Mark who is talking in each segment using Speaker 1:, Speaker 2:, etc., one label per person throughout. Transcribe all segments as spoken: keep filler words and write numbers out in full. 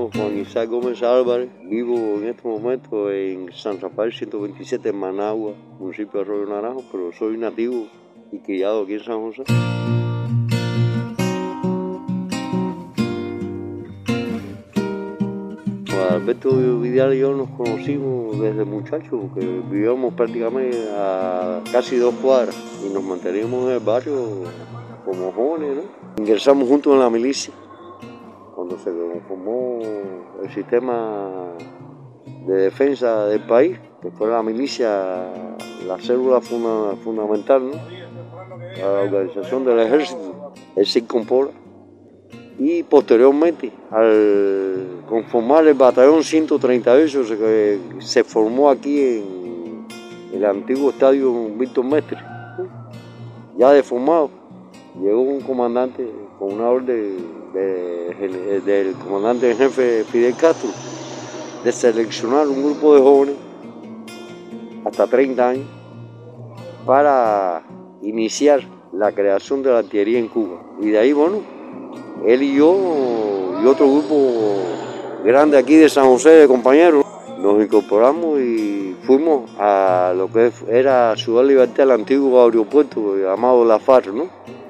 Speaker 1: llamo Juan Isaac Gómez Álvarez, vivo en este momento en San Rafael ciento veintisiete, en Managua, municipio de Arroyo Naranjo, pero soy nativo y criado aquí en San José. Alberto Vidal y yo nos conocimos desde muchachos, porque vivíamos prácticamente a casi dos cuadras y nos manteníamos en el barrio como jóvenes, ¿no? Ingresamos juntos en la milicia cuando se formó el sistema de defensa del país, que fue la milicia, la célula funda, fundamental, ¿no? La organización del ejército, el Circonpola. Y posteriormente, al conformar el batallón ciento treinta y ocho, que se formó aquí en el antiguo estadio Víctor Mestre, ya deformado, llegó un comandante con una orden de, de, del comandante en jefe Fidel Castro de seleccionar un grupo de jóvenes hasta treinta años para iniciar la creación de la artillería en Cuba. Y de ahí, bueno, él y yo y otro grupo grande aquí de San José de compañeros nos incorporamos y fuimos a lo que era Ciudad Libertad, el antiguo aeropuerto llamado La F A R, ¿no?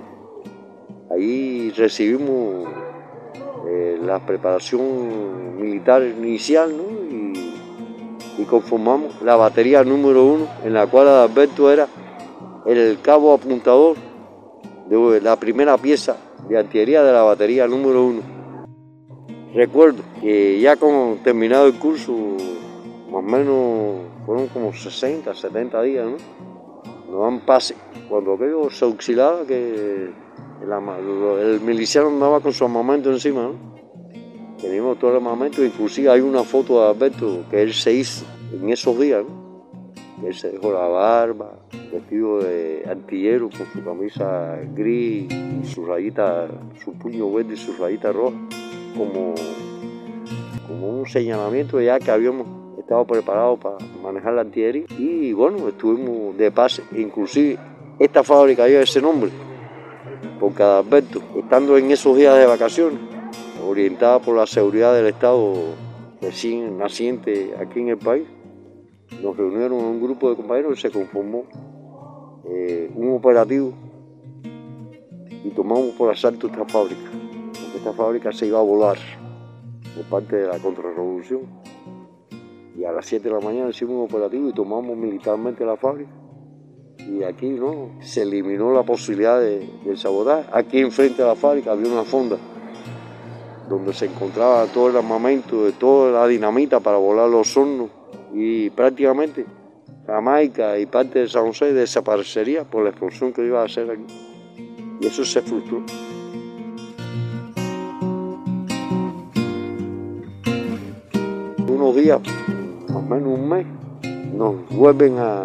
Speaker 1: Ahí recibimos eh, la preparación militar inicial, ¿no? y, y conformamos la batería número uno, en la cual Alberto era el cabo apuntador de la primera pieza de artillería de la batería número uno. Recuerdo que ya con terminado el curso, más o menos fueron como sesenta, setenta días, ¿no? Nos dan pase. Cuando aquello se auxiliaba, que el, el miliciano andaba con su armamento encima, ¿no? Teníamos todo el armamento, inclusive hay una foto de Alberto que él se hizo en esos días, ¿no? Él se dejó la barba, vestido de artillero con su camisa gris y su rayita, su puño verde y su rayita roja, como, como un señalamiento ya que habíamos estado preparados para manejar la artillería. Y bueno, estuvimos de pase, inclusive esta fábrica lleva ese nombre, porque Alberto, estando en esos días de vacaciones, orientada por la seguridad del Estado recién naciente aquí en el país, nos reunieron un grupo de compañeros y se conformó eh, un operativo y tomamos por asalto esta fábrica, porque esta fábrica se iba a volar por parte de la contrarrevolución. Y a las siete de la mañana hicimos un operativo y tomamos militarmente la fábrica. Y aquí no se eliminó la posibilidad de, de sabotaje. Aquí enfrente de la fábrica había una fonda donde se encontraba todo el armamento, de toda la dinamita para volar los hornos. Y prácticamente Jamaica y parte de San José desaparecería por la explosión que iba a hacer aquí. Y eso se frustró. Unos días, más o menos un mes, nos vuelven a,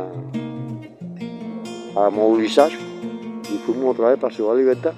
Speaker 1: a movilizar y fuimos otra vez para Ciudad Libertad.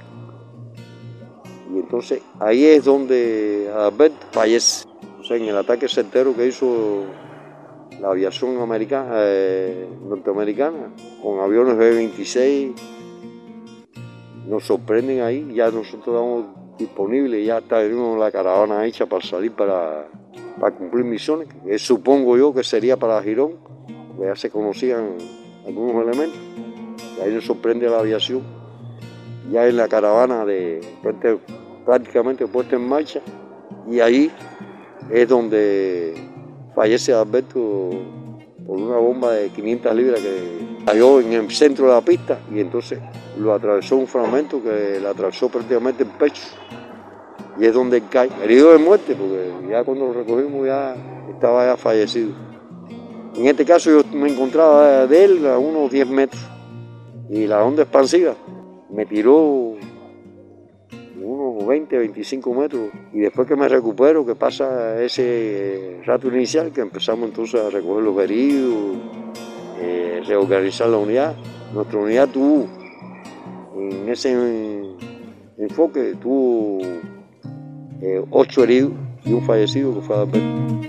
Speaker 1: Y entonces ahí es donde Alberto fallece, o sea, en el ataque certero que hizo la aviación americana, eh, norteamericana, con aviones B veintiséis, nos sorprenden ahí, ya nosotros estamos disponibles, ya tenemos la caravana hecha para salir para, para cumplir misiones, que supongo yo que sería para Girón, porque ya se conocían algunos elementos, y ahí nos sorprende la aviación, ya en la caravana de prácticamente puesta en marcha, y ahí es donde fallece Alberto por una bomba de quinientas libras que cayó en el centro de la pista y entonces lo atravesó un fragmento que le atravesó prácticamente el pecho y es donde cae, herido de muerte, porque ya cuando lo recogimos ya estaba ya fallecido. En este caso yo me encontraba de él a unos diez metros y la onda expansiva me tiró unos veinte, veinticinco metros y después que me recupero, que pasa ese rato inicial, que empezamos entonces a recoger los heridos, eh, reorganizar la unidad. Nuestra unidad tuvo, en ese enfoque, tuvo eh, ocho heridos y un fallecido que fue Alberto.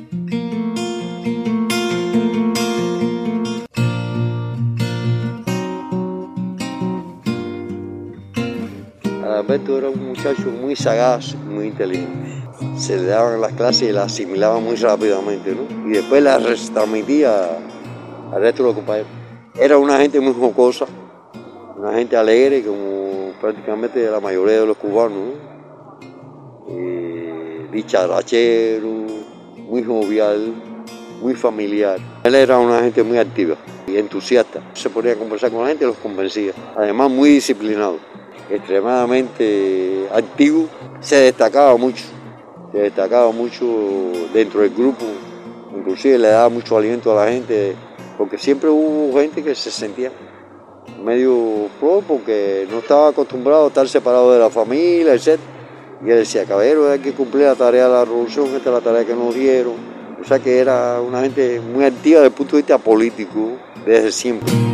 Speaker 1: Alberto era un muchacho muy sagaz, muy inteligente. se le daban las clases y las asimilaba muy rápidamente, ¿no? Y después las transmitía al resto de los compañeros. Era una gente muy jocosa, una gente alegre, como prácticamente la mayoría de los cubanos, ¿no? Eh, dicharachero, muy jovial, muy familiar. Él era una gente muy activa y entusiasta. Se ponía a conversar con la gente y los convencía. Además, muy disciplinado, extremadamente activo. Se destacaba mucho, se destacaba mucho dentro del grupo. Inclusive le daba mucho aliento a la gente, porque siempre hubo gente que se sentía medio flojo porque no estaba acostumbrado a estar separado de la familia, etcétera. Y él decía, caballero, hay que cumplir la tarea de la revolución, esta es la tarea que nos dieron. O sea que era una gente muy activa desde el punto de vista político desde siempre.